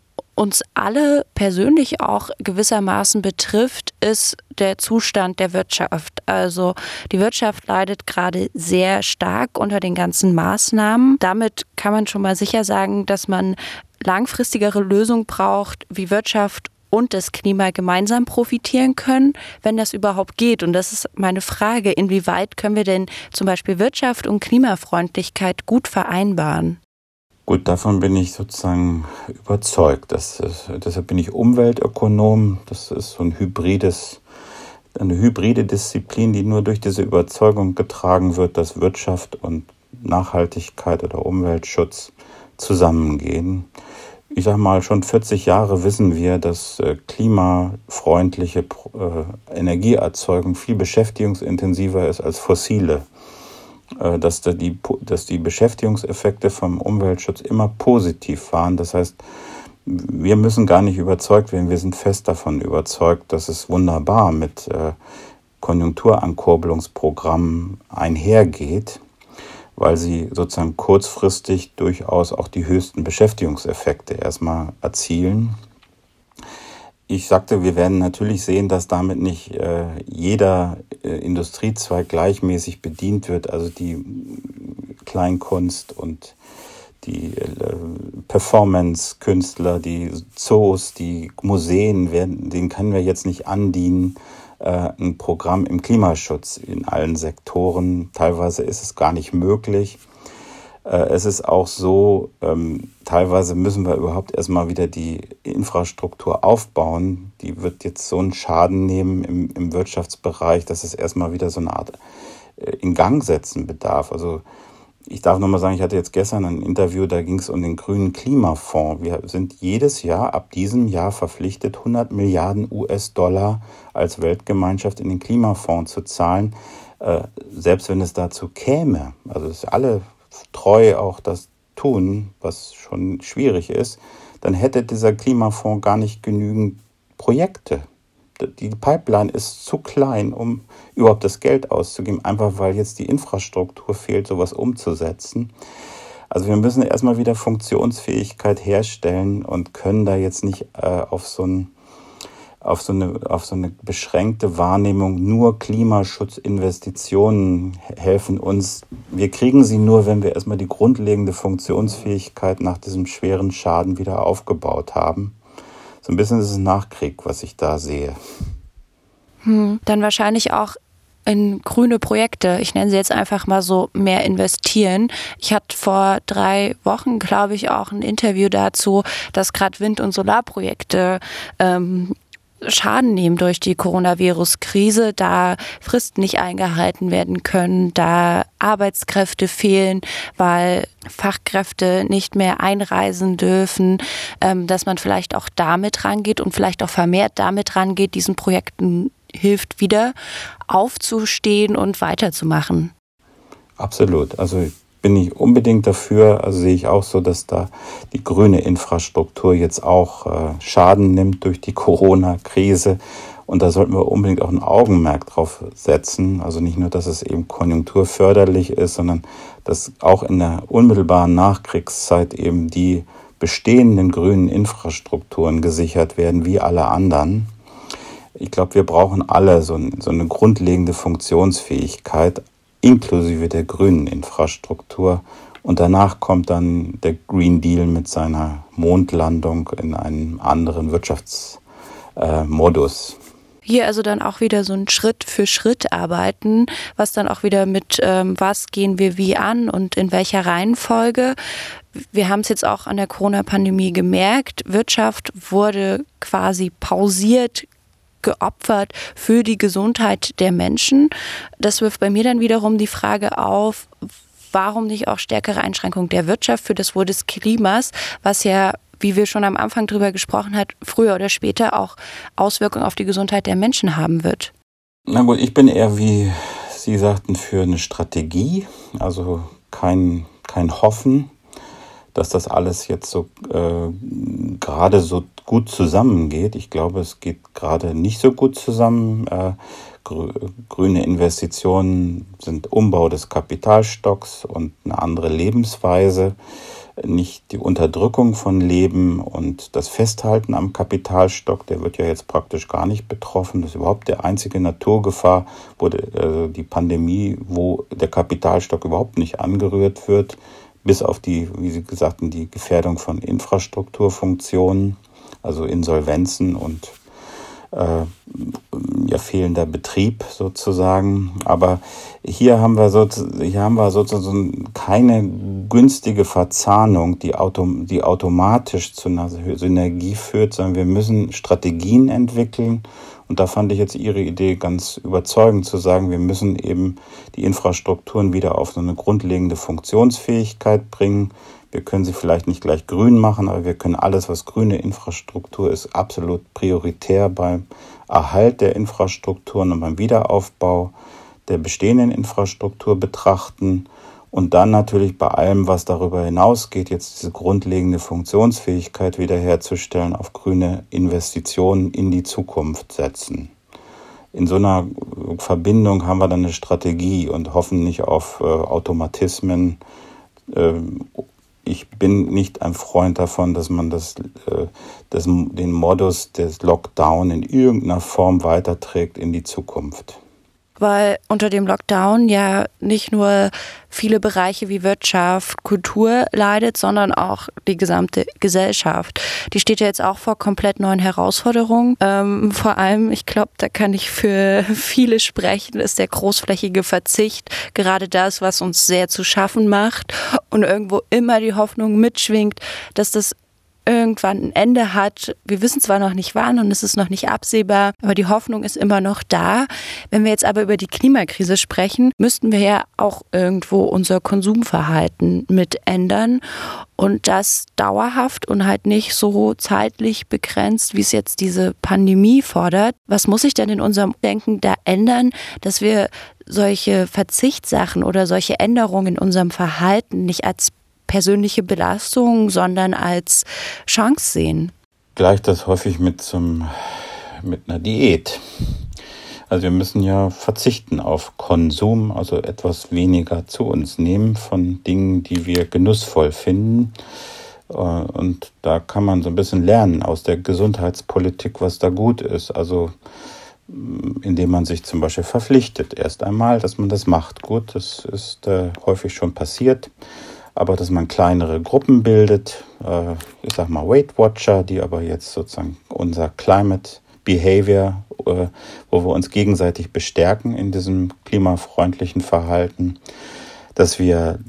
uns alle persönlich auch gewissermaßen betrifft, ist der Zustand der Wirtschaft. Also die Wirtschaft leidet gerade sehr stark unter den ganzen Maßnahmen. Damit kann man schon mal sicher sagen, dass man langfristigere Lösungen braucht, wie Wirtschaft und das Klima gemeinsam profitieren können, wenn das überhaupt geht. Und das ist meine Frage, inwieweit können wir denn zum Beispiel Wirtschaft und Klimafreundlichkeit gut vereinbaren? Gut, davon bin ich sozusagen überzeugt. Das ist, deshalb bin ich Umweltökonom. Das ist so ein hybrides, eine hybride Disziplin, die nur durch diese Überzeugung getragen wird, dass Wirtschaft und Nachhaltigkeit oder Umweltschutz zusammengehen. Ich sage mal, schon vierzig Jahre wissen wir, dass äh, klimafreundliche äh, Energieerzeugung viel beschäftigungsintensiver ist als fossile. Dass die, dass die Beschäftigungseffekte vom Umweltschutz immer positiv waren. Das heißt, wir müssen gar nicht überzeugt werden, wir sind fest davon überzeugt, dass es wunderbar mit äh, Konjunkturankurbelungsprogrammen einhergeht, weil sie sozusagen kurzfristig durchaus auch die höchsten Beschäftigungseffekte erstmal erzielen. Ich sagte, wir werden natürlich sehen, dass damit nicht äh, jeder äh, Industriezweig gleichmäßig bedient wird. Also die Kleinkunst und die äh, Performance-Künstler, die Zoos, die Museen, werden, denen können wir jetzt nicht andienen, äh, ein Programm im Klimaschutz in allen Sektoren. Teilweise ist es gar nicht möglich. Es ist auch so, ähm, teilweise müssen wir überhaupt erstmal wieder die Infrastruktur aufbauen. Die wird jetzt so einen Schaden nehmen im, im Wirtschaftsbereich, dass es erstmal wieder so eine Art äh, Ingangsetzen bedarf. Also ich darf nochmal sagen, ich hatte jetzt gestern ein Interview, da ging es um den grünen Klimafonds. Wir sind jedes Jahr, ab diesem Jahr verpflichtet, hundert Milliarden U S-Dollar als Weltgemeinschaft in den Klimafonds zu zahlen, äh, selbst wenn es dazu käme. Also es alle treu auch das tun, was schon schwierig ist, dann hätte dieser Klimafonds gar nicht genügend Projekte. Die Pipeline ist zu klein, um überhaupt das Geld auszugeben, einfach weil jetzt die Infrastruktur fehlt, sowas umzusetzen. Also wir müssen erstmal wieder Funktionsfähigkeit herstellen und können da jetzt nicht äh, auf so ein auf so eine, auf so eine beschränkte Wahrnehmung, nur Klimaschutzinvestitionen helfen uns. Wir kriegen sie nur, wenn wir erstmal die grundlegende Funktionsfähigkeit nach diesem schweren Schaden wieder aufgebaut haben. So ein bisschen ist es Nachkrieg, was ich da sehe. Hm, dann wahrscheinlich auch in grüne Projekte, ich nenne sie jetzt einfach mal so, mehr investieren. Ich hatte vor drei Wochen, glaube ich, auch ein Interview dazu, dass gerade Wind- und Solarprojekte ähm, Schaden nehmen durch die Coronavirus-Krise, da Fristen nicht eingehalten werden können, da Arbeitskräfte fehlen, weil Fachkräfte nicht mehr einreisen dürfen, ähm, dass man vielleicht auch damit rangeht und vielleicht auch vermehrt damit rangeht, diesen Projekten hilft, wieder aufzustehen und weiterzumachen. Absolut. Also bin ich unbedingt dafür, also sehe ich auch so, dass da die grüne Infrastruktur jetzt auch äh, Schaden nimmt durch die Corona-Krise. Und da sollten wir unbedingt auch ein Augenmerk drauf setzen. Also nicht nur, dass es eben konjunkturförderlich ist, sondern dass auch in der unmittelbaren Nachkriegszeit eben die bestehenden grünen Infrastrukturen gesichert werden, wie alle anderen. Ich glaube, wir brauchen alle so, so eine grundlegende Funktionsfähigkeit, inklusive der grünen Infrastruktur. Und danach kommt dann der Green Deal mit seiner Mondlandung in einem anderen Wirtschaftsmodus. Äh, Hier also dann auch wieder so ein Schritt für Schritt arbeiten, was dann auch wieder mit, ähm, was gehen wir wie an und in welcher Reihenfolge. Wir haben es jetzt auch an der Corona-Pandemie gemerkt, Wirtschaft wurde quasi pausiert, geopfert für die Gesundheit der Menschen. Das wirft bei mir dann wiederum die Frage auf, warum nicht auch stärkere Einschränkung der Wirtschaft für das Wohl des Klimas, was ja, wie wir schon am Anfang drüber gesprochen haben, früher oder später auch Auswirkungen auf die Gesundheit der Menschen haben wird. Na gut, ich bin eher, wie Sie sagten, für eine Strategie, also kein, kein Hoffen, dass das alles jetzt so äh, gerade so gut zusammengeht. Ich glaube, es geht gerade nicht so gut zusammen. Äh, grü- grüne Investitionen sind Umbau des Kapitalstocks und eine andere Lebensweise, nicht die Unterdrückung von Leben und das Festhalten am Kapitalstock, der wird ja jetzt praktisch gar nicht betroffen. Das ist überhaupt der einzige Naturgefahr, wo de, also die Pandemie, wo der Kapitalstock überhaupt nicht angerührt wird, bis auf die, wie Sie sagten, die Gefährdung von Infrastrukturfunktionen, also Insolvenzen und äh, ja, fehlender Betrieb sozusagen. Aber hier haben wir, so, hier haben wir sozusagen keine günstige Verzahnung, die, auto, die automatisch zu einer Synergie führt, sondern wir müssen Strategien entwickeln. Und da fand ich jetzt Ihre Idee ganz überzeugend zu sagen, wir müssen eben die Infrastrukturen wieder auf so eine grundlegende Funktionsfähigkeit bringen. Wir können sie vielleicht nicht gleich grün machen, aber wir können alles, was grüne Infrastruktur ist, absolut prioritär beim Erhalt der Infrastrukturen und beim Wiederaufbau der bestehenden Infrastruktur betrachten. Und dann natürlich bei allem, was darüber hinausgeht, jetzt diese grundlegende Funktionsfähigkeit wiederherzustellen, auf grüne Investitionen in die Zukunft setzen. In so einer Verbindung haben wir dann eine Strategie und hoffen nicht auf äh, Automatismen. Äh, ich bin nicht ein Freund davon, dass man das, äh, das, den Modus des Lockdown in irgendeiner Form weiterträgt in die Zukunft. Weil unter dem Lockdown ja nicht nur viele Bereiche wie Wirtschaft, Kultur leidet, sondern auch die gesamte Gesellschaft. Die steht ja jetzt auch vor komplett neuen Herausforderungen. Ähm, vor allem, ich glaube, da kann ich für viele sprechen, ist der großflächige Verzicht gerade das, was uns sehr zu schaffen macht und irgendwo immer die Hoffnung mitschwingt, dass das irgendwann ein Ende hat. Wir wissen zwar noch nicht wann und es ist noch nicht absehbar, aber die Hoffnung ist immer noch da. Wenn wir jetzt aber über die Klimakrise sprechen, müssten wir ja auch irgendwo unser Konsumverhalten mit ändern und das dauerhaft und halt nicht so zeitlich begrenzt, wie es jetzt diese Pandemie fordert. Was muss sich denn in unserem Denken da ändern, dass wir solche Verzichtssachen oder solche Änderungen in unserem Verhalten nicht als persönliche Belastung, sondern als Chance sehen? Gleich das häufig mit, zum, mit einer Diät. Also wir müssen ja verzichten auf Konsum, also etwas weniger zu uns nehmen von Dingen, die wir genussvoll finden. Und da kann man so ein bisschen lernen aus der Gesundheitspolitik, was da gut ist. Also indem man sich zum Beispiel verpflichtet, erst einmal, dass man das macht. Gut, das ist äh, häufig schon passiert, aber dass man kleinere Gruppen bildet, äh, ich sag mal Weight Watcher, die aber jetzt sozusagen unser Climate Behavior, äh, wo wir uns gegenseitig bestärken in diesem klimafreundlichen Verhalten, dass wir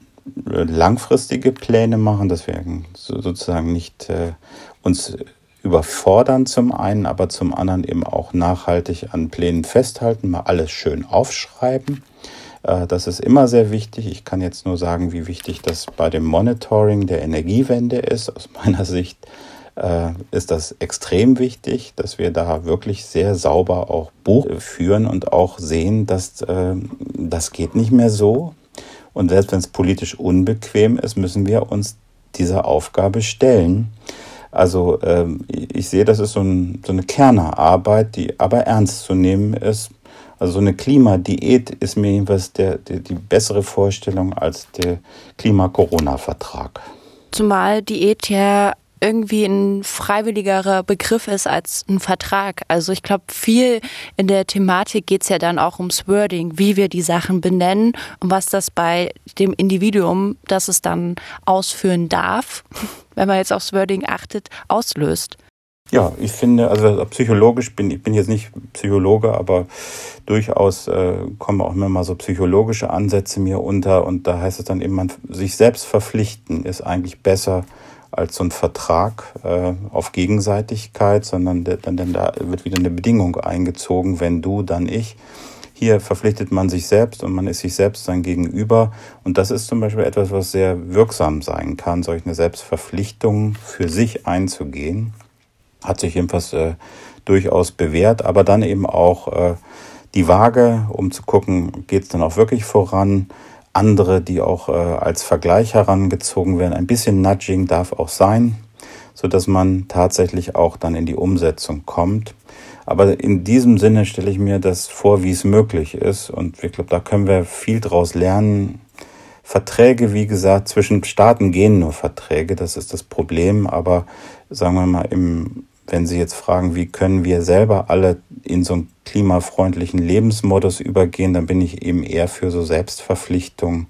langfristige Pläne machen, dass wir sozusagen nicht äh, uns überfordern zum einen, aber zum anderen eben auch nachhaltig an Plänen festhalten, mal alles schön aufschreiben. Äh, das ist immer sehr wichtig. Ich kann jetzt nur sagen, wie wichtig das bei dem Monitoring der Energiewende ist. Aus meiner Sicht äh, ist das extrem wichtig, dass wir da wirklich sehr sauber auch Buch führen und auch sehen, dass äh, das geht nicht mehr so. Und selbst wenn es politisch unbequem ist, müssen wir uns dieser Aufgabe stellen. Also ähm, ich sehe, das ist so, ein, so eine Kernerarbeit, die aber ernst zu nehmen ist. Also so eine Klimadiät ist mir jedenfalls der, der, die bessere Vorstellung als der Klima-Corona-Vertrag. Zumal Diät ja irgendwie ein freiwilligerer Begriff ist als ein Vertrag. Also ich glaube, viel in der Thematik geht es ja dann auch ums Wording, wie wir die Sachen benennen und was das bei dem Individuum, das es dann ausführen darf, wenn man jetzt aufs Wording achtet, auslöst. Ja, ich finde, also psychologisch bin ich bin jetzt nicht Psychologe, aber durchaus äh, kommen auch immer mal so psychologische Ansätze mir unter und da heißt es dann eben, man sich selbst verpflichten ist eigentlich besser als so ein Vertrag äh, auf Gegenseitigkeit, sondern de, dann, dann da wird wieder eine Bedingung eingezogen, wenn du, dann ich. Hier verpflichtet man sich selbst und man ist sich selbst sein Gegenüber. Und das ist zum Beispiel etwas, was sehr wirksam sein kann, solch eine Selbstverpflichtung für sich einzugehen. Hat sich jedenfalls äh, durchaus bewährt, aber dann eben auch äh, die Waage, um zu gucken, geht es dann auch wirklich voran. Andere, die auch äh, als Vergleich herangezogen werden. Ein bisschen Nudging darf auch sein, sodass man tatsächlich auch dann in die Umsetzung kommt. Aber in diesem Sinne stelle ich mir das vor, wie es möglich ist. Und ich glaube, da können wir viel draus lernen. Verträge, wie gesagt, zwischen Staaten gehen nur Verträge, das ist das Problem. Aber sagen wir mal, im, wenn Sie jetzt fragen, wie können wir selber alle in so einen klimafreundlichen Lebensmodus übergehen, dann bin ich eben eher für so Selbstverpflichtungen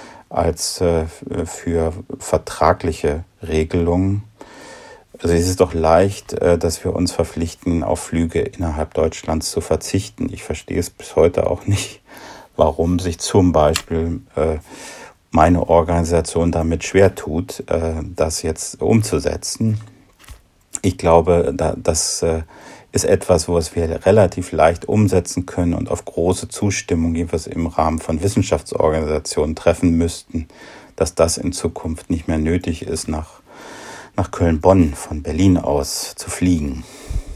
als äh, für vertragliche Regelungen. Also es ist doch leicht, äh, dass wir uns verpflichten, auf Flüge innerhalb Deutschlands zu verzichten. Ich verstehe es bis heute auch nicht, warum sich zum Beispiel äh, meine Organisation damit schwer tut, äh, das jetzt umzusetzen. Ich glaube, da, das äh, ist etwas, was wir relativ leicht umsetzen können und auf große Zustimmung, jedenfalls im Rahmen von Wissenschaftsorganisationen, treffen müssten, dass das in Zukunft nicht mehr nötig ist, nach, nach Köln-Bonn von Berlin aus zu fliegen.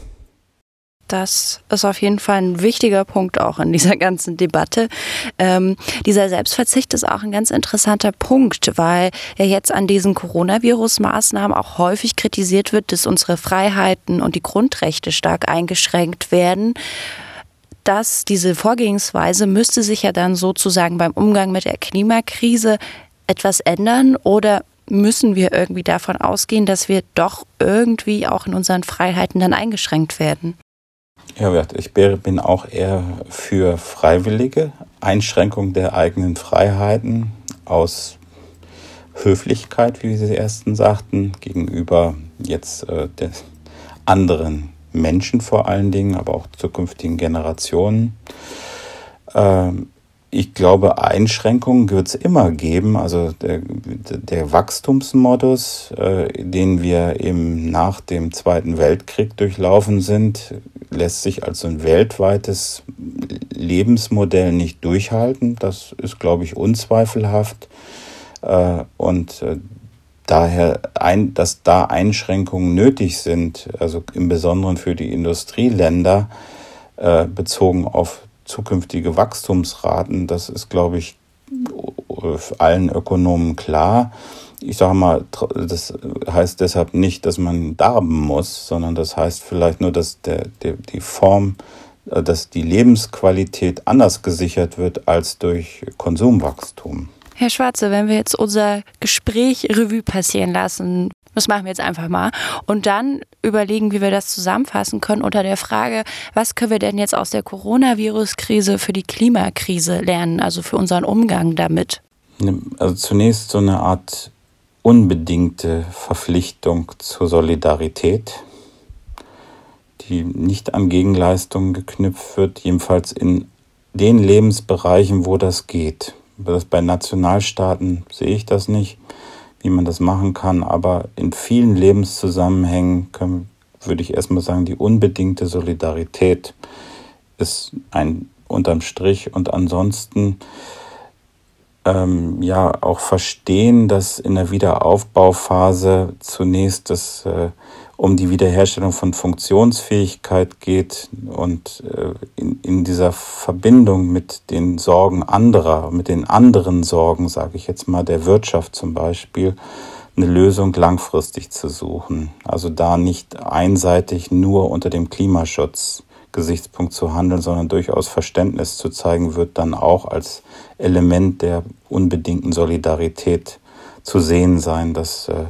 Das ist auf jeden Fall ein wichtiger Punkt auch in dieser ganzen Debatte. Ähm, dieser Selbstverzicht ist auch ein ganz interessanter Punkt, weil ja jetzt an diesen Coronavirus-Maßnahmen auch häufig kritisiert wird, dass unsere Freiheiten und die Grundrechte stark eingeschränkt werden. Dass diese Vorgehensweise müsste sich ja dann sozusagen beim Umgang mit der Klimakrise etwas ändern, oder müssen wir irgendwie davon ausgehen, dass wir doch irgendwie auch in unseren Freiheiten dann eingeschränkt werden? Ja, ich bin auch eher für freiwillige Einschränkung der eigenen Freiheiten aus Höflichkeit, wie Sie ersten sagten, gegenüber jetzt äh, den anderen Menschen vor allen Dingen, aber auch zukünftigen Generationen. Ähm, ich glaube, Einschränkungen wird es immer geben. Also der, der Wachstumsmodus, äh, den wir eben nach dem Zweiten Weltkrieg durchlaufen sind, lässt sich als ein weltweites Lebensmodell nicht durchhalten. Das ist, glaube ich, unzweifelhaft. Äh, und äh, daher, ein, dass da Einschränkungen nötig sind, also im Besonderen für die Industrieländer, äh, bezogen auf zukünftige Wachstumsraten, das ist, glaube ich, allen Ökonomen klar. Ich sage mal, das heißt deshalb nicht, dass man darben muss, sondern das heißt vielleicht nur, dass der, der, die Form dass die Lebensqualität anders gesichert wird als durch Konsumwachstum. Herr Schwarze, wenn wir jetzt unser Gespräch Revue passieren lassen, das machen wir jetzt einfach mal, und dann überlegen, wie wir das zusammenfassen können unter der Frage, was können wir denn jetzt aus der Coronavirus-Krise für die Klimakrise lernen, also für unseren Umgang damit? Also zunächst so eine Art unbedingte Verpflichtung zur Solidarität, die nicht an Gegenleistungen geknüpft wird, jedenfalls in den Lebensbereichen, wo das geht. Das bei Nationalstaaten sehe ich das nicht, wie man das machen kann, aber in vielen Lebenszusammenhängen können, würde ich erstmal sagen, die unbedingte Solidarität ist ein unterm Strich, und ansonsten ähm, ja auch verstehen, dass in der Wiederaufbauphase zunächst das äh, um die Wiederherstellung von Funktionsfähigkeit geht und äh, in, in dieser Verbindung mit den Sorgen anderer, mit den anderen Sorgen, sage ich jetzt mal, der Wirtschaft zum Beispiel, eine Lösung langfristig zu suchen. Also da nicht einseitig nur unter dem Klimaschutz-Gesichtspunkt zu handeln, sondern durchaus Verständnis zu zeigen, wird dann auch als Element der unbedingten Solidarität zu sehen sein. Das äh,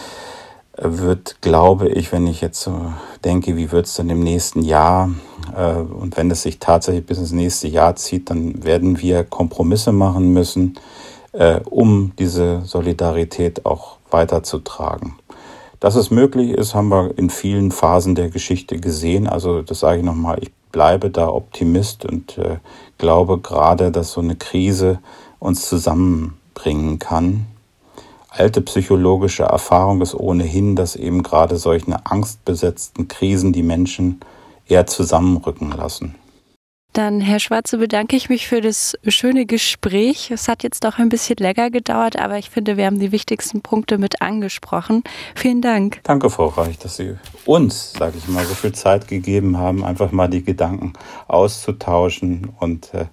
wird, glaube ich, wenn ich jetzt so denke, wie wird es dann im nächsten Jahr, äh, und wenn es sich tatsächlich bis ins nächste Jahr zieht, dann werden wir Kompromisse machen müssen, äh, um diese Solidarität auch weiterzutragen. Dass es möglich ist, haben wir in vielen Phasen der Geschichte gesehen. Also das sage ich nochmal, ich bleibe da Optimist und äh, glaube gerade, dass so eine Krise uns zusammenbringen kann. Alte psychologische Erfahrung ist ohnehin, dass eben gerade solchen angstbesetzten Krisen die Menschen eher zusammenrücken lassen. Dann, Herr Schwarze, bedanke ich mich für das schöne Gespräch. Es hat jetzt doch ein bisschen länger gedauert, aber ich finde, wir haben die wichtigsten Punkte mit angesprochen. Vielen Dank. Danke, Frau Reich, dass Sie uns, sage ich mal, so viel Zeit gegeben haben, einfach mal die Gedanken auszutauschen. Und äh,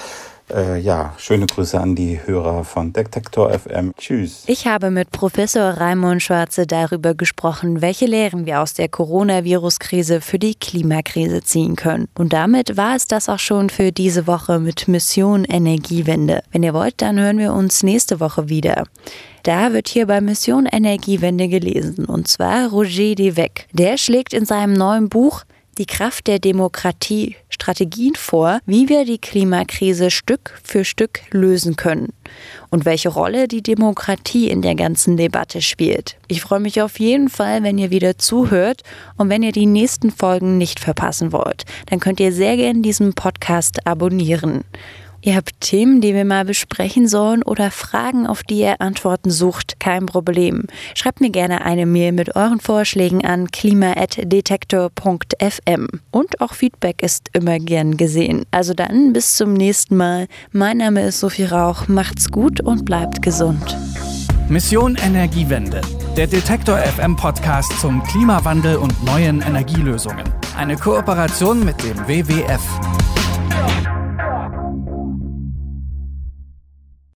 äh, ja, schöne Grüße an die Hörer von Detektor F M. Tschüss. Ich habe mit Professor Raimund Schwarze darüber gesprochen, welche Lehren wir aus der Coronavirus-Krise für die Klimakrise ziehen können. Und damit war es das auch schon für diese Woche mit Mission Energiewende. Wenn ihr wollt, dann hören wir uns nächste Woche wieder. Da wird hier bei Mission Energiewende gelesen, und zwar Roger Devec. Der schlägt in seinem neuen Buch Die Kraft der Demokratie Strategien vor, wie wir die Klimakrise Stück für Stück lösen können und welche Rolle die Demokratie in der ganzen Debatte spielt. Ich freue mich auf jeden Fall, wenn ihr wieder zuhört, und wenn ihr die nächsten Folgen nicht verpassen wollt, dann könnt ihr sehr gerne diesen Podcast abonnieren. Ihr habt Themen, die wir mal besprechen sollen, oder Fragen, auf die ihr Antworten sucht, kein Problem. Schreibt mir gerne eine Mail mit euren Vorschlägen an klima at detektor punkt f m. Und auch Feedback ist immer gern gesehen. Also dann, bis zum nächsten Mal. Mein Name ist Sophie Rauch. Macht's gut und bleibt gesund. Mission Energiewende. Der Detektor F M Podcast zum Klimawandel und neuen Energielösungen. Eine Kooperation mit dem W W F.